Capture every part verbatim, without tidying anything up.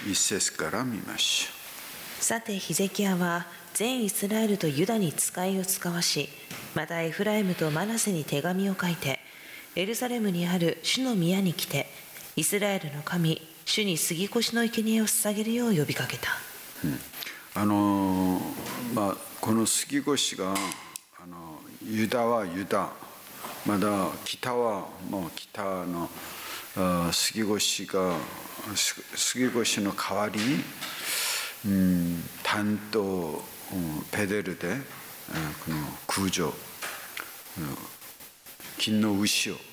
一節から見ましょう。さてヒゼキヤは全イスラエルとユダに使いを使わし、またエフライムとマナセに手紙を書いて、エルサレムにある主の宮に来て、イスラエルの神主に杉越の生贄を捧げるよう呼びかけた。 う。うん、あのまあこの杉越があのユダはユダ、まだ北はもう北の杉越が杉越の代わりに、うん、担当ペデルでこの空城、金の牛を、ね、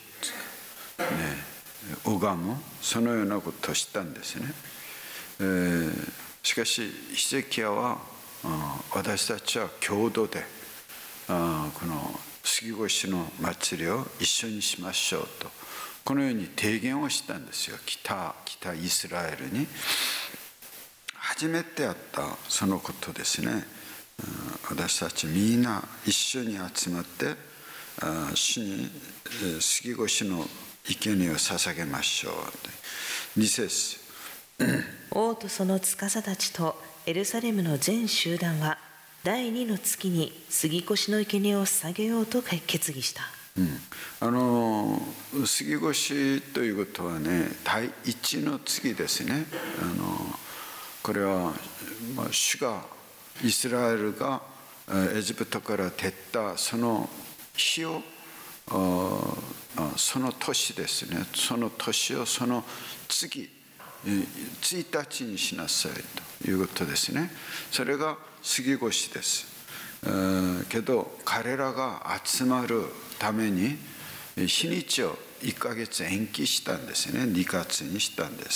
拝むそのようなことをしたんですね。えー、しかしヒゼキヤは私たちは共同であこの杉越の祭りを一緒にしましょうと、このように提言をしたんですよ。北北イスラエルに初めてあったそのことですね。私たちみんな一緒に集まって主に杉越の生贄を捧げましょう。に節王とその司たちとエルサレムの全集団は第二の月に杉越の生贄を捧げようと決議した。 うん、あの杉越ということはね、第一の月ですね。あのこれは、まあ、主がイスラエルがエジプトから出たその日をその年ですね。その年をその月ついたちにしなさいということですね。それが杉越です。けど彼らが集まるために日にちをいっかげつ延期したんですね。にがつにしたんです。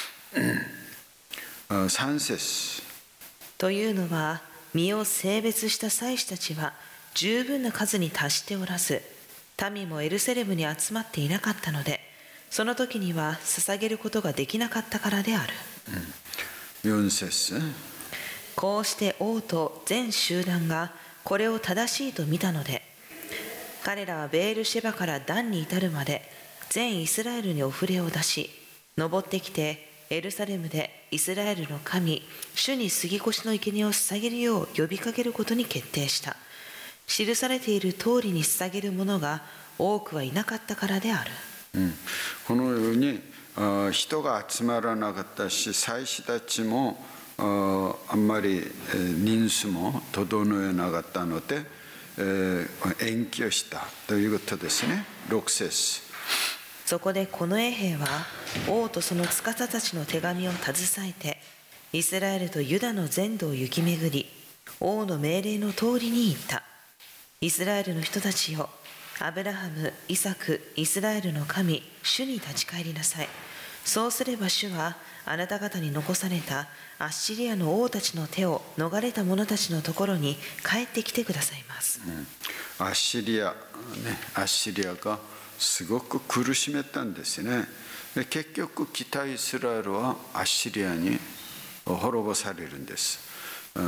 さん節というのは、身を性別した祭司たちは十分な数に達しておらず、民もエルサレムに集まっていなかったので、その時には捧げることができなかったからである。 うん、よん節こうして王と全集団がこれを正しいと見たので、彼らはベールシェバからダンに至るまで全イスラエルにお触れを出し、登ってきてエルサレムでイスラエルの神主に杉越の生贄を捧げるよう呼びかけることに決定した。記されている通りに捧げる者が多くはいなかったからである。 うん、このようにあ人が集まらなかったし、祭司たちも あ, あんまり人数も整えなかったので、えー、延期をしたということですね。ろく節そこでこの衛兵は王とその司たちの手紙を携えてイスラエルとユダの全土を行き巡り、王の命令の通りに言った。イスラエルの人たちよ、アブラハム、イサク、イスラエルの神主に立ち返りなさい。そうすれば主はあなた方に残されたアッシリアの王たちの手を逃れた者たちのところに帰ってきてくださいます。 うん、アッシリア、ね、アッシリアがすごく苦しめたんですね。で結局北イスラエルはアッシリアに滅ぼされるんです。うん、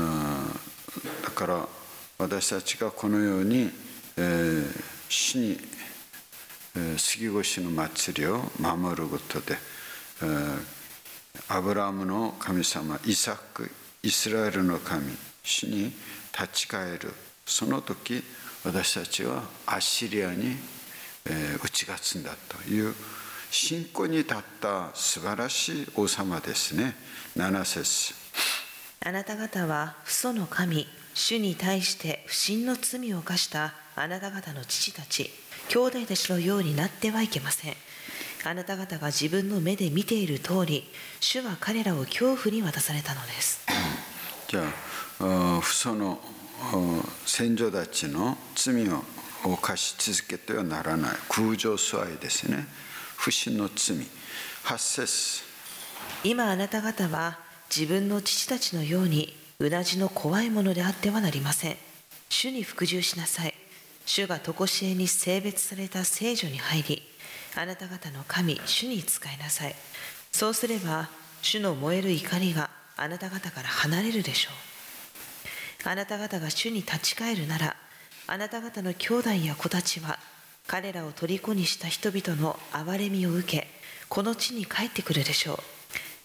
だから私たちがこのように、えー、主に、えー、杉越の祭りを守ることで、えー、アブラハムの神様、イサク、イスラエルの神主に立ち返る。その時私たちはアッシリアに、えー、打ち勝つんだという信仰に立った素晴らしい王様ですね。なな節あなた方は父祖の神主に対して不信の罪を犯したあなた方の父たち兄弟たちのようになってはいけません。あなた方が自分の目で見ている通り、主は彼らを恐怖に渡されたのです。 じゃあ父祖の先祖たちの罪を犯し続けてはならない空上疎愛ですね。不信の罪。はち節今あなた方は自分の父たちのようにうなじの怖いものであってはなりません。主に服従しなさい。主が常しえに聖別された聖所に入り、あなた方の神主に仕えなさい。そうすれば主の燃える怒りがあなた方から離れるでしょう。あなた方が主に立ち返るなら、あなた方の兄弟や子たちは彼らを虜にした人々の憐れみを受け、この地に帰ってくるでしょう。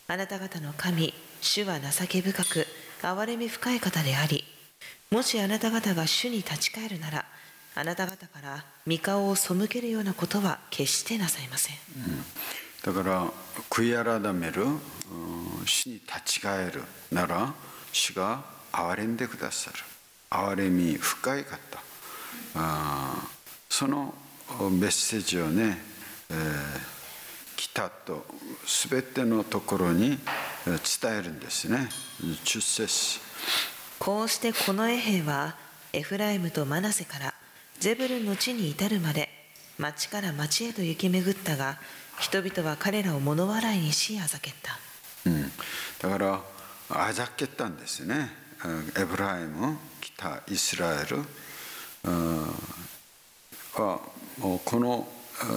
あなた方の神、主は情け深く、憐れみ深い方であり、もしあなた方が主に立ち返るなら、あなた方から御顔を背けるようなことは決してなさいません。 うん、だから悔い改める、主に立ち返るなら主が憐れんでくださる。憐れみ深い方、あそのメッセージをね、えー、来たと全てのところに伝えるんですね。じゅっ節。 こうしてこの衛兵はエフライムとマナセからゼブルンの地に至るまで町から町へと行き巡ったが、人々は彼らを物笑いにしあざけった。 うん、だからあざけったんですね。エブライム、北イスラエルはもうこの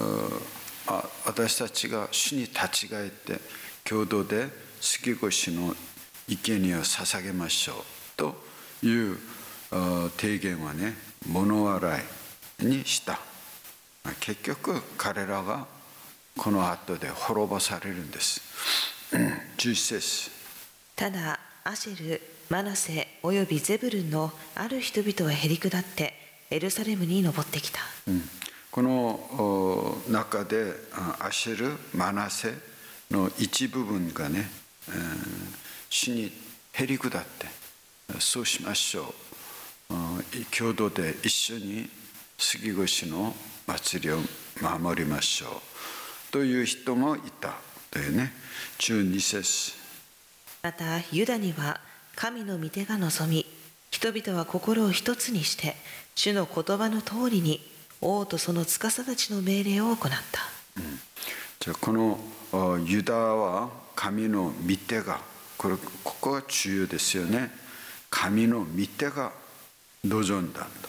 私たちが主に立ち返って共同で杉越の生贄を捧げましょうという提言はね、物笑いにした。結局彼らがこの後で滅ぼされるんです。じゅういち節。 ただアシェル、マナセおよびゼブルンのある人々はへり下ってエルサレムに登ってきた。 うん、この中でアシェル、マナセの一部分がね、主にへり下って、そうしましょう、共同で一緒に杉越の祭りを守りましょうという人もいたというね。じゅうに節。 またユダには神の御手が望み、人々は心を一つにして主の言葉の通りに王とその司たちの命令を行った。 うん、じゃあこのユダは神の御手が、これここが重要ですよね。神の御手が望んだんだ。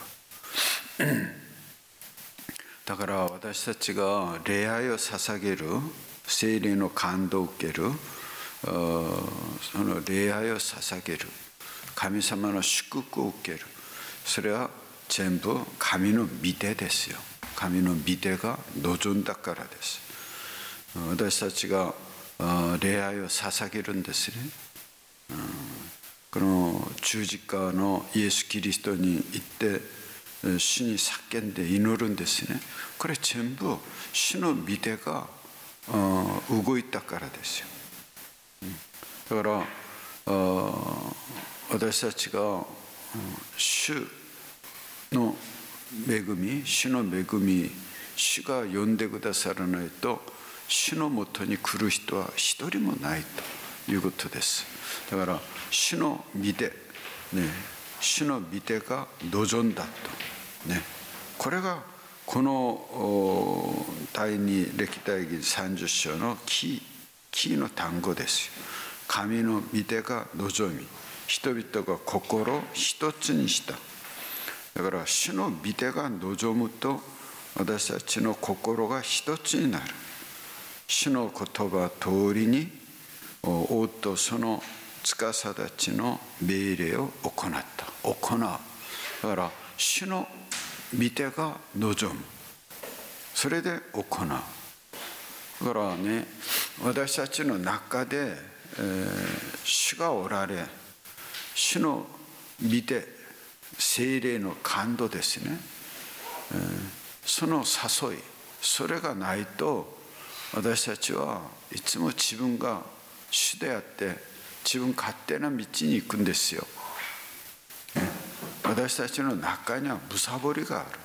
だから私たちが礼拝を捧げる、聖霊の感動を受ける、その礼拝を捧げる、神様の祝福を受ける、それは全部神の御手ですよ。神の御手が望んだからです。私たちが礼拝を捧げるんですね。この十字架のイエス・キリストに行って主に叫んで祈るんですね。これ全部主の御手が動いたからですよ。だから私たちが主の恵み、主の恵み、主が呼んでくださらないと主のもとに来る人は一人もないということです。だから主の御手、ね、主の御手が望んだと、ね、これがこの第二歴代記さんじゅっ章のキー、キーの単語ですよ。神の御手が望み、人々が心を一つにした。だから主の御手が望むと私たちの心が一つになる。主の言葉通りに王とその司たちの命令を行った。行う。だから主の御手が望む。それで行う。だからね、私たちの中で、えー、主がおられ、主の御手、聖霊の感動ですね、えー、その誘い、それがないと私たちはいつも自分が主であって自分勝手な道に行くんですよ。私たちの中にはむさぼりがある。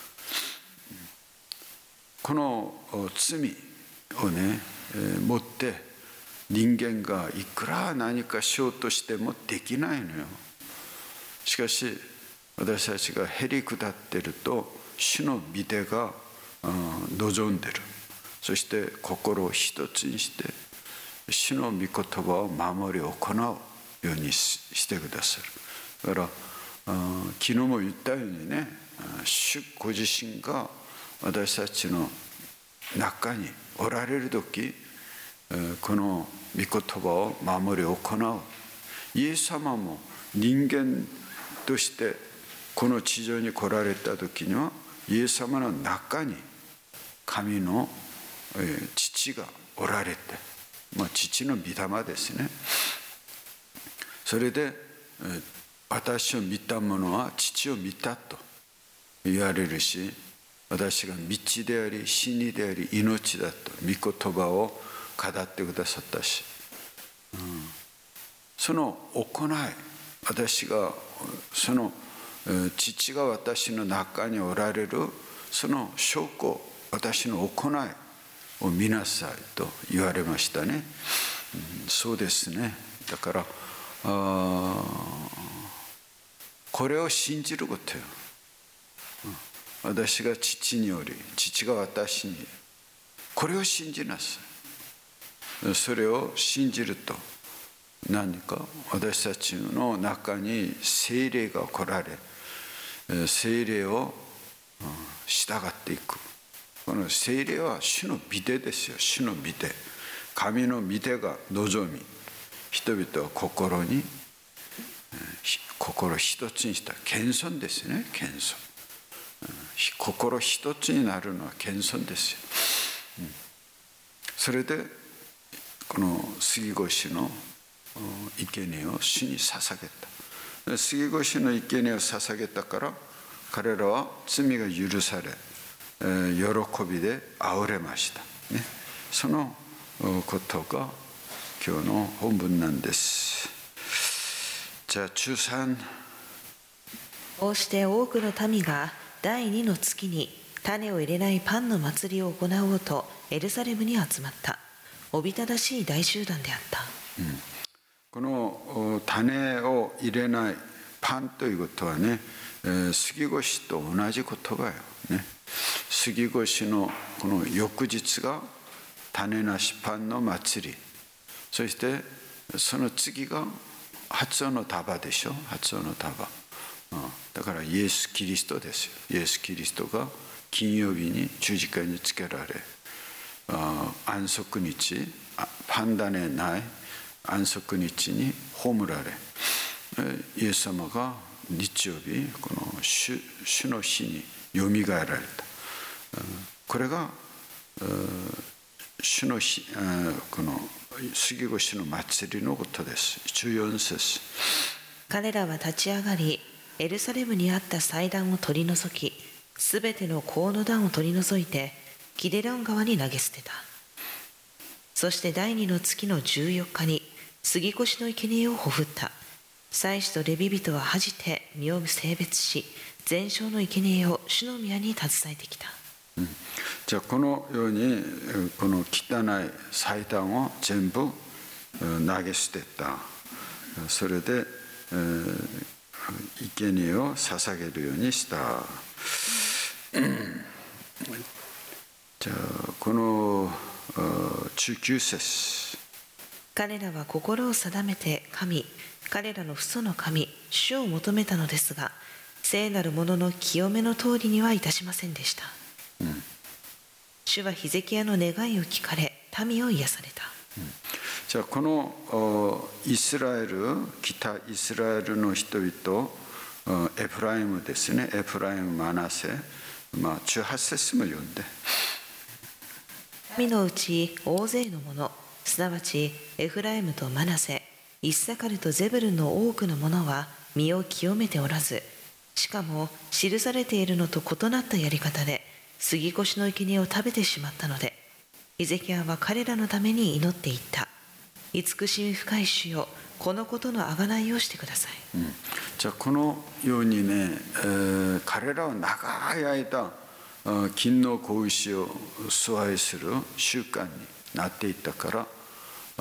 この罪をね、持って人間がいくら何かしようとしてもできないのよ。しかし私たちがへり下っていると主の御手が望んでる。そして心を一つにして主の御言葉を守り行うようにしてくださる。だから昨日も言ったようにね、主ご自身が私たちの中におられる時、この御言葉を守り行う。イエス様も人間としてこの地上に来られた時にはイエス様の中に神の父がおられて、 まあ、父の御霊ですね。それで私を見た者は父を見たと言われるし、私が道であり真理であり命だと御言葉を語ってくださったし、うん、その行い、私がその父が私の中におられるその証拠、私の行いを見なさいと言われましたね。うん、そうですね。だからあこれを信じることよ。私が父により、父が私に、これを信じなさい。それを信じると何か私たちの中に聖霊が来られ、聖霊を従っていく。この聖霊は主の御手ですよ。主の御手、神の御手が望み、人々を心に心一つにした謙遜ですね。謙遜、心一つになるのは謙遜ですよ。うん、それでこの杉越の生贄を主に捧げた。杉越の生贄を捧げたから彼らは罪が許され、喜びであふれました、ね、そのことが今日の本文なんです。じゃあ中さん。 こうして多くの民が第二の月に種を入れないパンの祭りを行おうとエルサレムに集まった。おびただしい大集団であった。 うん、この種を入れないパンということはね、えー、杉越と同じ言葉よね。杉越のこの翌日が種なしパンの祭り、そしてその次が初音の束でしょ。初音の束、うん、だからイエス・キリストですよ。イエス・キリストが金曜日に十字架につけられ、安息日、パン種ない安息日に葬られ、イエス様が日曜日この 主, 主の日によみがえられた。これが主の日、この杉越の祭りのことです。じゅうよん節。 彼らは立ち上がり、エルサレムにあった祭壇を取り除き、すべての香の壇を取り除いてキデロン川に投げ捨てた。そして第二の月のじゅうよっかに杉越の生贄をほふった。祭司とレビ人は恥じて身を性別し、全焼の生贄を主の宮に携えてきた。 うん、じゃあこのようにこの汚い祭壇を全部投げ捨てた。それで、えー、生贄を捧げるようにした。じゃあこのじゅうきゅう節。 彼らは心を定めて神、彼らの父祖の神、主を求めたのですが、聖なる者の清めの通りにはいたしませんでした。うん、主はヒゼキヤの願いを聞かれ、民を癒された。 うん、じゃあこのイスラエル、北イスラエルの人々、エフライムですね、エフライム、マナセ、まあ、じゅうはち節も読んで。 民のうち大勢の者、すなわちエフライムとマナセ、イッサカルとゼブルンの多くの者は身を清めておらず、しかも記されているのと異なったやり方で杉越の生贄を食べてしまったので、ヒゼキヤは彼らのために祈っていった。慈しみ深い主よ、このことの贖いをしてください。 うん、じゃあこのようにね、えー、彼らは長い間金の子牛を崇拝する習慣になっていたから、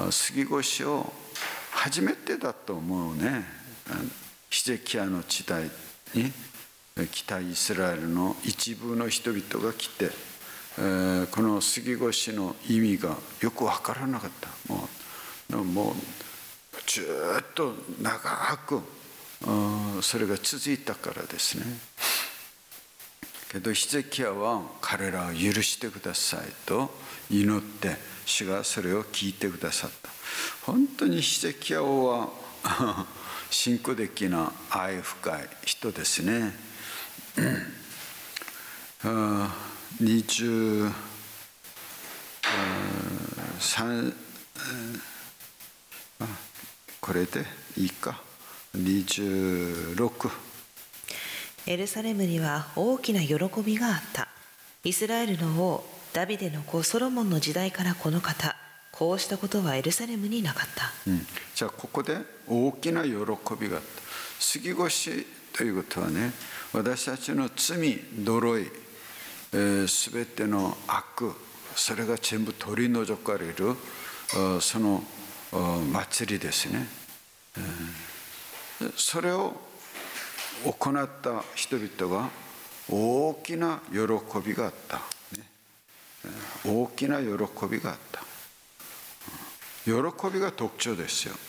杉越を初めてだと思うね。ヒゼキヤの時代に北イスラエルの一部の人々が来て、えー、この杉越の意味がよく分からなかった。もう、もうずっと長くそれが続いたからですね。けどヒゼキヤは彼らを許してくださいと祈って、主がそれを聞いてくださった。本当にヒゼキヤ王は信仰的な愛深い人ですね。にじゅうさんあこれでいいか。にじゅうろく。 エルサレムには大きな喜びがあった。イスラエルの王ダビデの子ソロモンの時代からこの方、こうしたことはエルサレムになかった、 うん、じゃあここで大きな喜びがあった。杉越ということはね、私たちの罪、呪い、えー、全ての悪、それが全部取り除かれるその祭りですね。それを行った人々が大きな喜びがあった。大きな喜びがあった。喜びが特徴ですよ。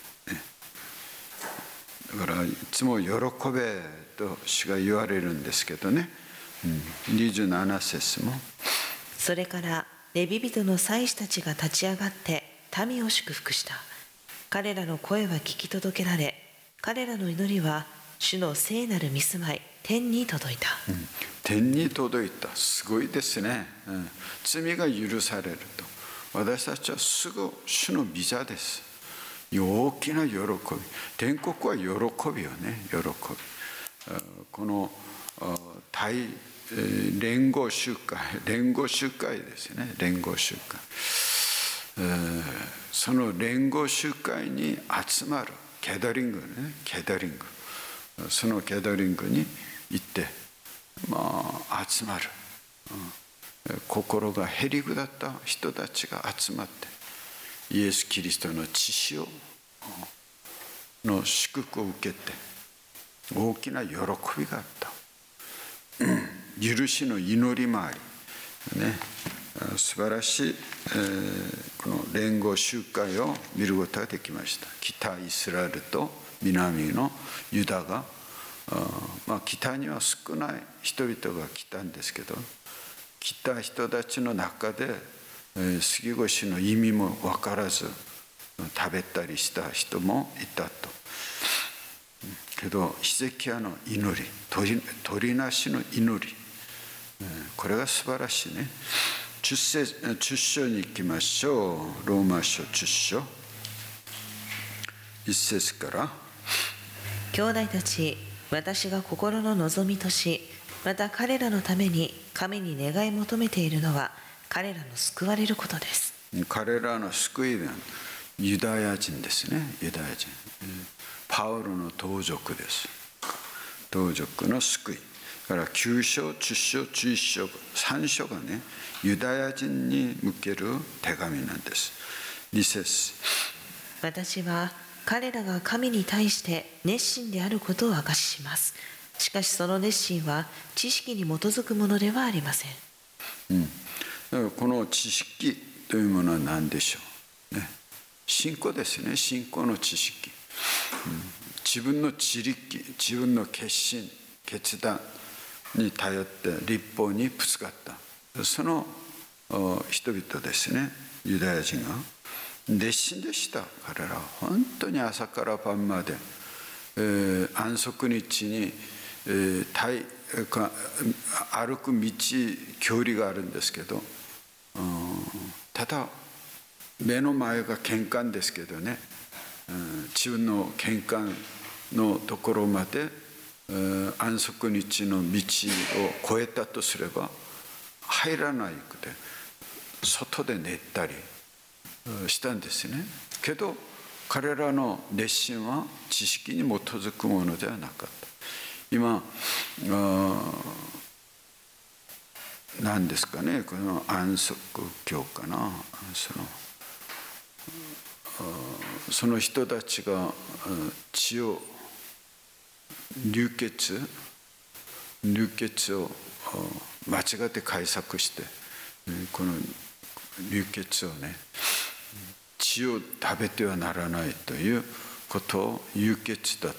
だからいつも喜べと主が言われるんですけどね。にじゅうなな節も。 それからレビ人の祭司たちが立ち上がって民を祝福した。彼らの声は聞き届けられ、彼らの祈りは主の聖なる御住まい天に届いた、 うん、天に届いた。すごいですね、うん、罪が許されると私たちはすぐ主の御座です。大きな喜び、天国は喜びよね。喜び、この大連合集会、連合集会ですね。連合集会、その連合集会に集まるケダリングね、ケダリング、そのケダリングに行って、まあ、集まる、うん、心がへりくだった人たちが集まってイエス・キリストの血潮の祝福を受けて大きな喜びがあった、うん、許しの祈りもあり、ね、素晴らしい、えー、この連合集会を見ることができました。北イスラエルと南のユダが、まあ、北には少ない人々が来たんですけど、来た人たちの中で、えー、杉越の意味も分からず食べたりした人もいたと。けどヒゼキヤの祈り、鳥、鳥なしの祈り、これが素晴らしいね。じゅっ章に行きましょう。ローマ書じゅっ章いち節から。 兄弟たち、私が心の望みとし、また彼らのために神に願い求めているのは彼らの救われることです。 彼らの救いはユダヤ人ですね。ユダヤ人、パウロの盗賊です。盗賊の救いだからきゅう章、じゅっ章、じゅういち章、さん章がね、ユダヤ人に向ける手紙なんです。に節、 私は彼らが神に対して熱心であることを証しします。しかしその熱心は知識に基づくものではありません。 うん、だからこの知識というものは何でしょう、ね、信仰ですね。信仰の知識、うん、自分の自力、自分の決心、決断に頼って律法にぶつかったその人々ですね。ユダヤ人が熱心でした。彼らは本当に朝から晩まで、えー、安息日に、えー、歩く道距離があるんですけど、うん、ただ目の前が玄関ですけどね、うん、自分の玄関のところまで、えー、安息日の道を越えたとすれば入らないくて外で寝たりしたんですね。けど彼らの熱心は知識に基づくものではなかった。今何ですかね、この安息教かな、そのその人たちが血を流血流血を間違って解釈して、この流血をね、血を食べてはならないということを流血だと、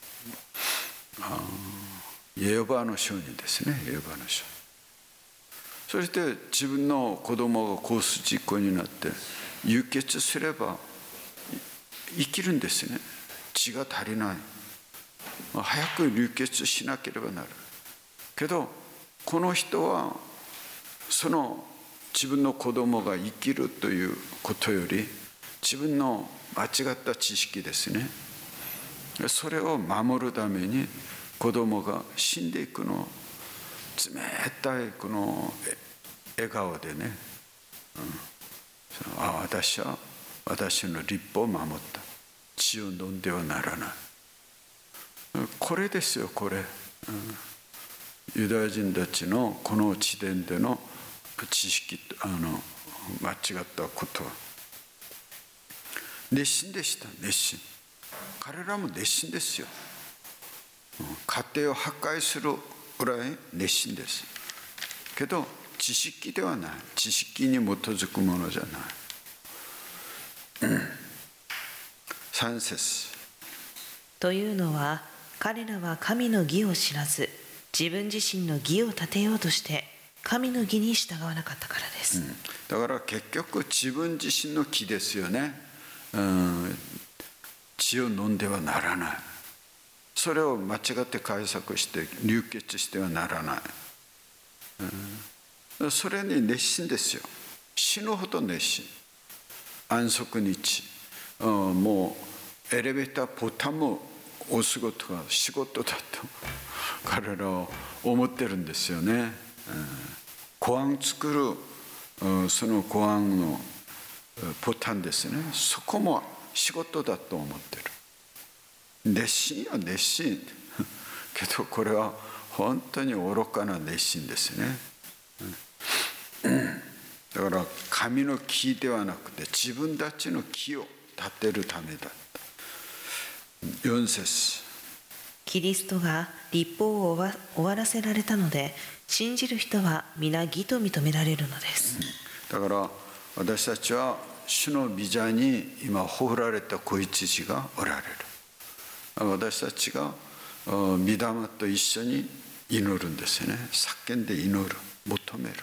エホバの証人ですね。エホバの証人。そして自分の子供が交通事故になって流血すれば生きるんですね。血が足りない、早く流血しなければなるけど、この人はその自分の子供が生きるということより自分の間違った知識ですね。それを守るために子供が死んでいくのを冷たいこの笑顔でね、うん、あ私は私の律法を守った、血を飲んではならない、これですよこれ、うん、ユダヤ人たちのこの地点での知識、あの間違ったことは熱心でした。熱心、彼らも熱心ですよ。家庭を破壊するぐらい熱心ですけど、知識ではない、知識に基づくものじゃない。さん節。 というのは、彼らは神の義を知らず、自分自身の義を立てようとして神の義に従わなかったからです、うん、 だから結局自分自身の義ですよね。うん、血を飲んではならない、それを間違って解釈して流血してはならない、うん、それに熱心ですよ。死ぬほど熱心。安息日、うん、もうエレベーターボタンも押すことが仕事だと彼らは思ってるんですよね、うん、ご飯作る、うん、そのご飯のボタンですね、そこも仕事だと思ってる。熱心は熱心けどこれは本当に愚かな熱心ですね、うん、だから神の義ではなくて自分たちの義を立てるためだった。よん節。 キリストが律法を終わらせられたので、信じる人は皆義と認められるのです、 うん、だから私たちは主の御座に今ほられた子羊がおられる。私たちが御霊と一緒に祈るんですよね。叫んで祈る、求める、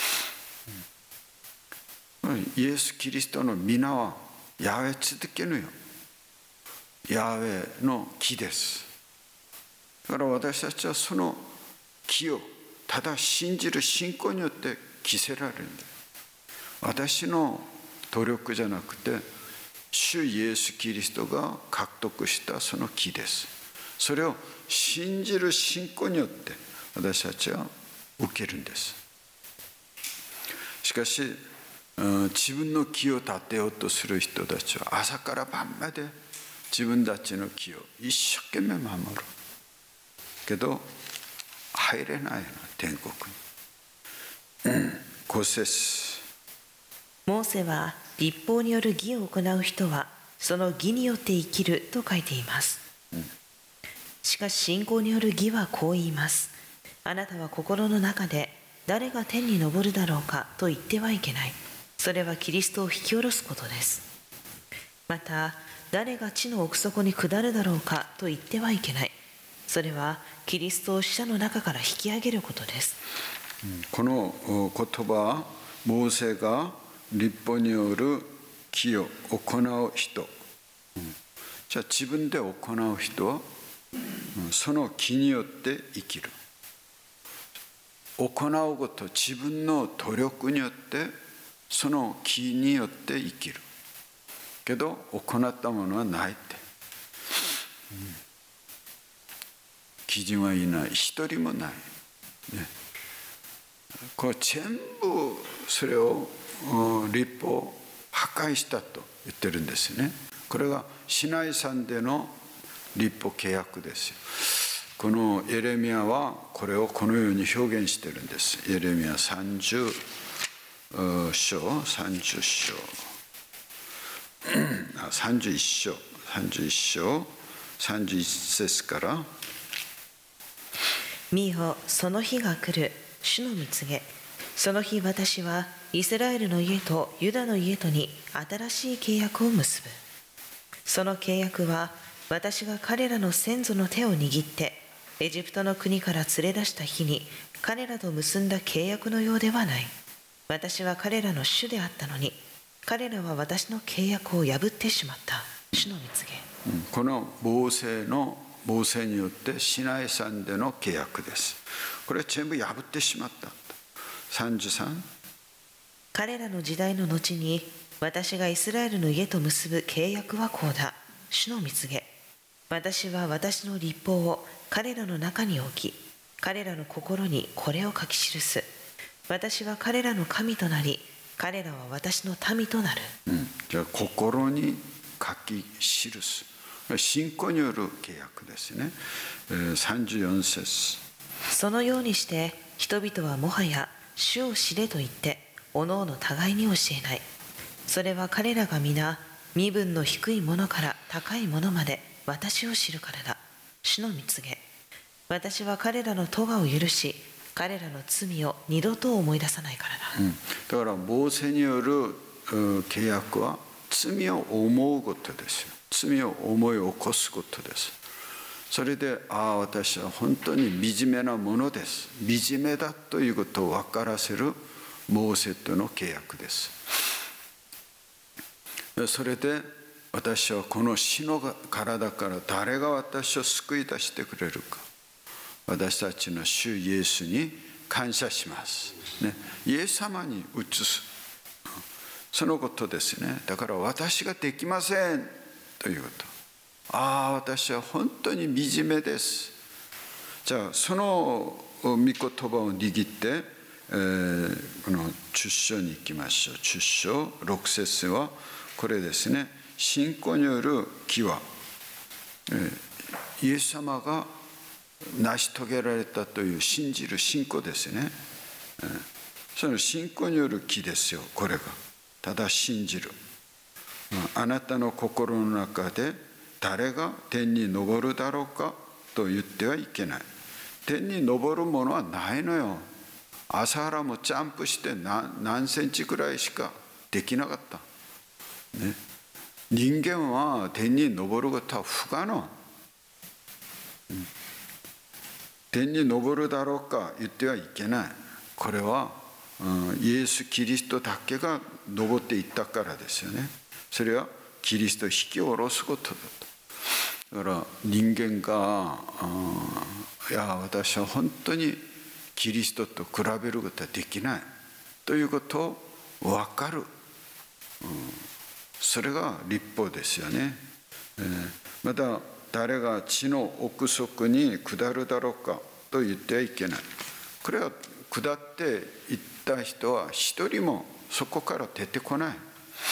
うん、イエス・キリストの皆はヤハウェ続けぬよ。ヤハウェの義です。だから私たちはその義をただ信じる信仰によって着せられるんだよ。私の努力じゃなくて主イエス・キリストが獲得したその義です。それを信じる信仰によって私たちは受けるんです。しかし自分の義を立てようとする人たちは朝から晩まで自分たちの義を一生懸命守るけど入れないの、天国に。ご節。 モーセは律法による義を行う人はその義によって生きると書いています、うん、しかし信仰による義はこう言います。あなたは心の中で誰が天に昇るだろうかと言ってはいけない。それはキリストを引き下ろすことです。また誰が地の奥底に下るだろうかと言ってはいけない。それはキリストを死者の中から引き上げることです。 この言葉はモーセが律法による義を行う人、じゃあ自分で行う人はその義によって生きる。行うこと、自分の努力によってその義によって生きるけど行ったものはないって、うん、基準はいない、一人もない、ね、これ全部それを律法を破壊したと言ってるんですね。これがシナイ山での律法契約ですよ。このエレミヤはこれをこのように表現してるんです。エレミヤさんじゅう章さんじゅう章さんじゅういち章さんじゅういち章さんじゅういち節から、 見よ、その日が来る、主の蜜げ。その日私はイスラエルの家とユダの家とに新しい契約を結ぶ。その契約は私が彼らの先祖の手を握ってエジプトの国から連れ出した日に彼らと結んだ契約のようではない。私は彼らの主であったのに彼らは私の契約を破ってしまった。主の蜜げ。 このモーセのモーセによってシナイ山での契約です。これ全部破ってしまった。さんじゅうさん。 彼らの時代の後に私がイスラエルの家と結ぶ契約はこうだ。主の御告げ。私は私の律法を彼らの中に置き、彼らの心にこれを書き記す。私は彼らの神となり、彼らは私の民となる。 うん、じゃあ心に書き記す。信仰による契約ですね。さんじゅうよん節。 そのようにして人々はもはや主を知れと言っておのおの互いに教えない。それは彼らが皆身分の低いものから高いものまで私を知るからだ。主の御告げ。私は彼らの咎を許し、彼らの罪を二度と思い出さないからだ。 うん、だからモーセによる契約は罪を思うことですよ。罪を思い起こすことです。それで、ああ、私は本当に惨めなものです。惨めだということを分からせるモーセとの契約です。それで、私はこの死の体から誰が私を救い出してくれるか。私たちの主イエスに感謝します。ね、イエス様に移す。そのことですね。だから私ができませんということ。ああ、私は本当に惨めです。じゃあその御言葉を握って、えー、このじゅっ章に行きましょう。じゅっ章ろく節はこれですね。信仰による義は、えー、イエス様が成し遂げられたという信じる信仰ですね。えー、その信仰による義ですよ。これがただ信じる。あなたの心の中で誰が天に昇るだろうかと言ってはいけない。天に昇るものはないのよ。朝原もジャンプして何、何センチくらいしかできなかった、ね、人間は天に昇ることは不可能、うん、天に昇るだろうか言ってはいけない。これは、うん、イエス・キリストだけが昇っていったからですよね。それはキリストを引き下ろすことだと。だから人間が、いや私は本当にキリストと比べることはできないということを分かる、うん、それが律法ですよね。えー、また誰が地の奥底に下るだろうかと言ってはいけない。これは下っていった人は一人もそこから出てこない、うん、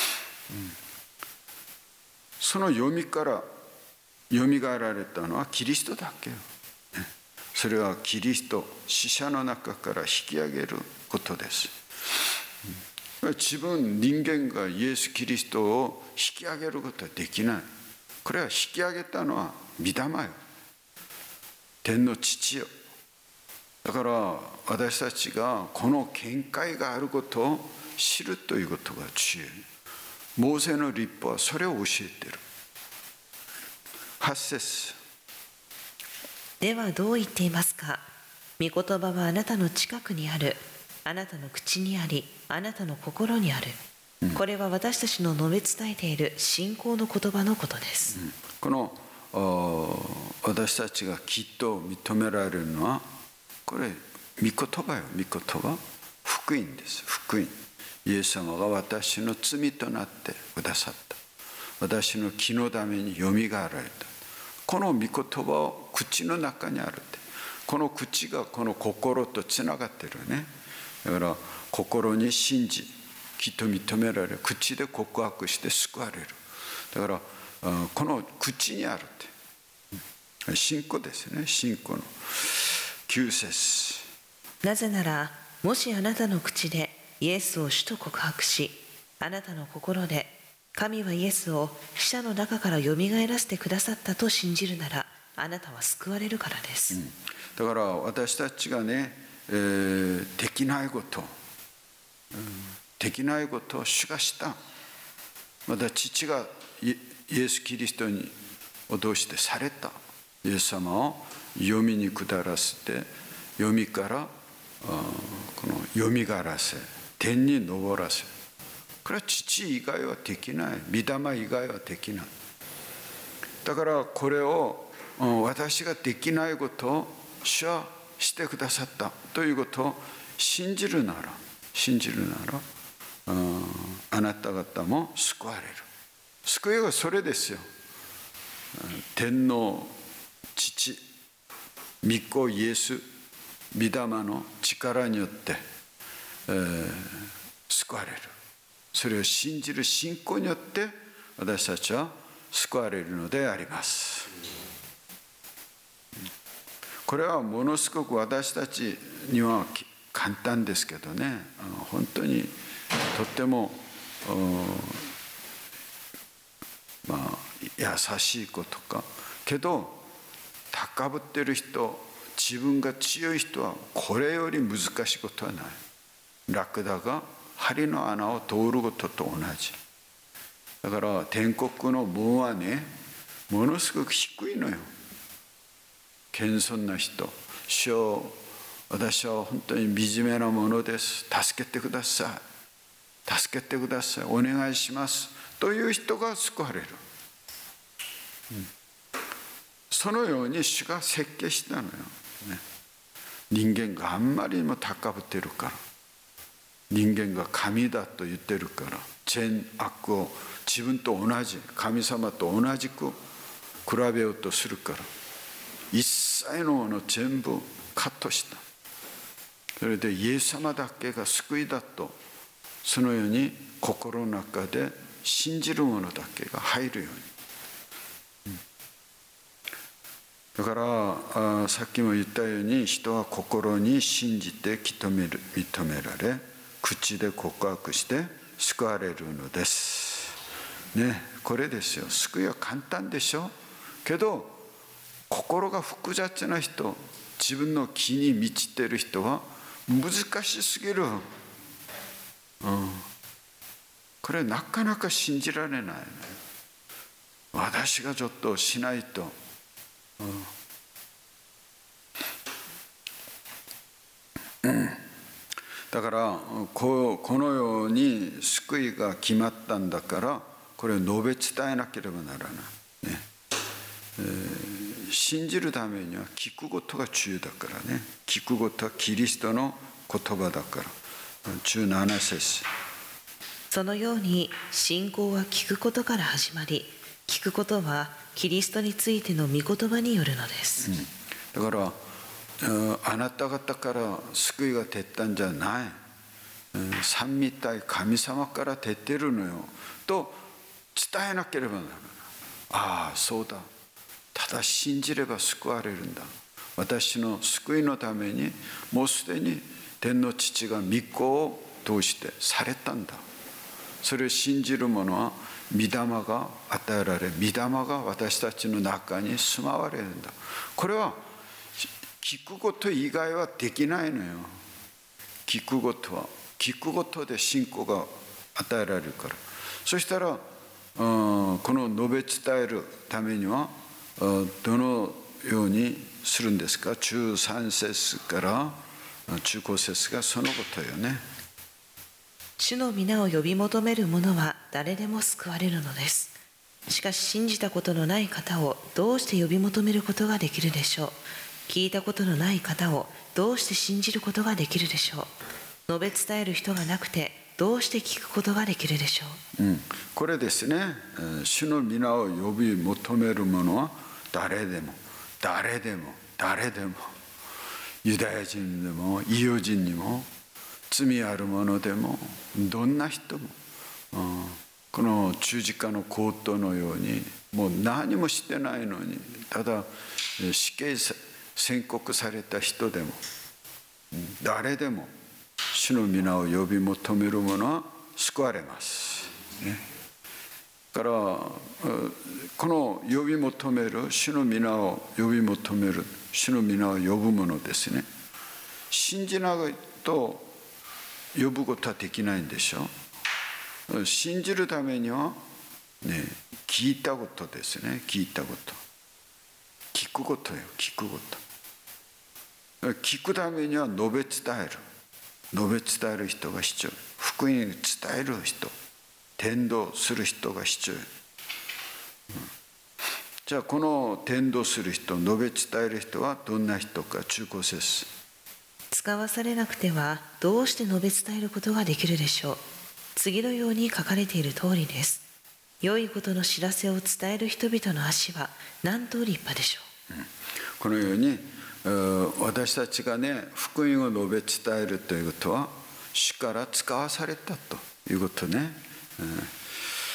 その読みからよみがえられたのはキリストだけよ。それはキリスト、死者の中から引き上げることです。自分、人間がイエス・キリストを引き上げることはできない。これは引き上げたのは御霊よ。天の父よ。だから私たちがこの見解があることを知るということが重要。モーセの律法はそれを教えている。はち節。 ではどう言っていますか。御言葉はあなたの近くにある。あなたの口にあり、あなたの心にある。うん、これは私たちの述べ伝えている信仰の言葉のことです。うん、 この私たちがきっと認められるのは、これ御言葉よ。御言葉、福音です。福音。イエス様が私の罪となってくださった。私の義のためによみがえられた。この御言葉を口の中にあるって。この口がこの心とつながってるね。だから心に信じ、きっと認められる。口で告白して救われる。だからこの口にあるって。信仰ですね。信仰のきゅう節。 なぜなら、もしあなたの口でイエスを主と告白し、あなたの心で神はイエスを死者の中からよみがえらせてくださったと信じるなら、あなたは救われるからです。うん、 だから私たちがね、えー、できないこと、うん、できないことを主がした。また父がイエス・キリストに脅してされた。イエス様を読みに下らせて、読みからこのよみがえらせ、天に昇らせ。これは父以外はできない。御霊以外はできない。だからこれを私ができないことを主はしてくださったということを信じるなら、信じるなら、ああなた方も救われる。救いはそれですよ。天の父、御子イエス、御霊の力によって、えー、救われる。それを信じる信仰によって私たちは救われるのであります。これはものすごく私たちには簡単ですけどね、本当にとってもまあ優しいことか。けど高ぶってる人、自分が強い人はこれより難しいことはない。ラクダが針の穴を通ることと同じ。だから天国の門はね、ものすごく低いのよ。謙遜な人、主よ、私は本当に惨めなものです、助けてください、助けてください、お願いしますという人が救われる、うん、そのように主が設計したのよ、ね、人間があんまりにも高ぶってるから、人間が神だと言ってるから、善悪を自分と同じ、神様と同じく比べようとするから、一切のもの全部カットした。それでイエス様だけが救いだと、そのように心の中で信じるものだけが入るように、うん、だからさっきも言ったように、人は心に信じて認める、認められ、口で告白して救われるのですね。これですよ。救いは簡単でしょ。けど心が複雑な人、自分の気に満ちている人は難しすぎる、うん、これなかなか信じられない、ね、私がちょっとしないと、うんうん、だからこのように救いが決まったんだから、これを述べ伝えなければならない、ねえー、信じるためには聞くことが重要だからね。聞くことはキリストの言葉だから。じゅうなな節、 そのように信仰は聞くことから始まり、聞くことはキリストについての御言葉によるのです、 うん、だからあなた方から救いが出たんじゃない、三位一体神様から出てるのよと伝えなければならない。ああそうだ、ただ信じれば救われるんだ。私の救いのためにもうすでに天の父が御子を通してされたんだ。それを信じる者は御霊が与えられ、御霊が私たちの中に住まわれるんだ。これは聞くこと以外はできないのよ。聞くことは聞くことで信仰が与えられるから。そしたらこの述べ伝えるためにはどのようにするんですか。じゅうさん節からじゅうご節がそのことよね。 主の皆を呼び求める者は誰でも救われるのです。しかし信じたことのない方をどうして呼び求めることができるでしょう。聞いたことのない方をどうして信じることができるでしょう。述べ伝える人がなくてどうして聞くことができるでしょう、 うん、これですね。主の皆を呼び求める者は誰でも誰でも誰でも、ユダヤ人でも異様人にも罪ある者でもどんな人も、うん、この十字架の皇帝のようにもう何もしてないのにただ死刑宣告された人でも誰でも主の皆を呼び求める者は救われます、ね、だからこの呼び求める主の皆を呼び求める主の皆を呼ぶ者ですね。信じないと呼ぶことはできないんでしょ。信じるためには、ね、聞いたことですね。聞いたこと聞くことよ。聞くこと聞くためには述べ伝える述べ伝える人が必要。福音を伝える人、伝道する人が必要、うん、じゃあこの伝道する人、述べ伝える人はどんな人か。じゅうご節、 使わされなくてはどうして述べ伝えることができるでしょう。 次のように書かれている通りです。良いことの知らせを伝える人々の足はなんと立派でしょう。 このように私たちがね、福音を述べ伝えるということは主から使わされたということね。